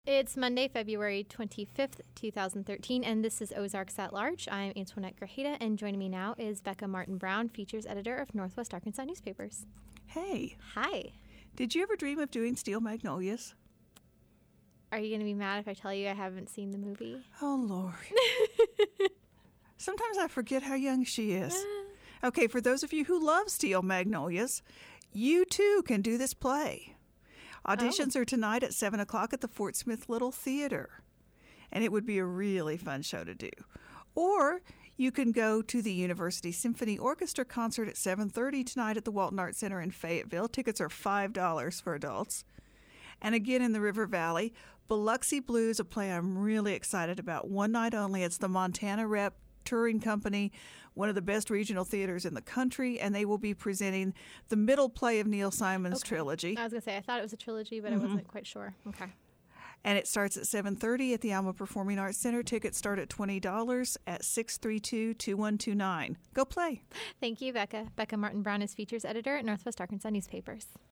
It's Monday, February 25th, 2013, and this is Ozarks at Large. I'm Antoinette Grajeda, and joining me now is Becca Martin-Brown, features editor of Northwest Arkansas Newspapers. Hey. Hi. Did you ever dream of doing Steel Magnolias? Are you going to be mad if I tell you I haven't seen the movie? Oh, Lord. Sometimes I forget how young she is. Okay, for those of you who love Steel Magnolias, you too can do this play. Auditions are tonight at 7 o'clock at the Fort Smith Little Theater, and it would be a really fun show to do. Or you can go to the University Symphony Orchestra concert at 7:30 tonight at the Walton Arts Center in Fayetteville. Tickets are $5 for adults. And again in the River Valley, Biloxi Blues, a play I'm really excited about. One night only. It's the Montana Rep Touring Company, one of the best regional theaters in the country, and they will be presenting the middle play of Neil Simon's trilogy. I was going to say, I thought it was a trilogy, but I wasn't quite sure. Okay. And it starts at 7:30 at the Alma Performing Arts Center. Tickets start at $20 at 632-2129. Go play. Thank you, Becca. Becca Martin-Brown is features editor at Northwest Arkansas Newspapers.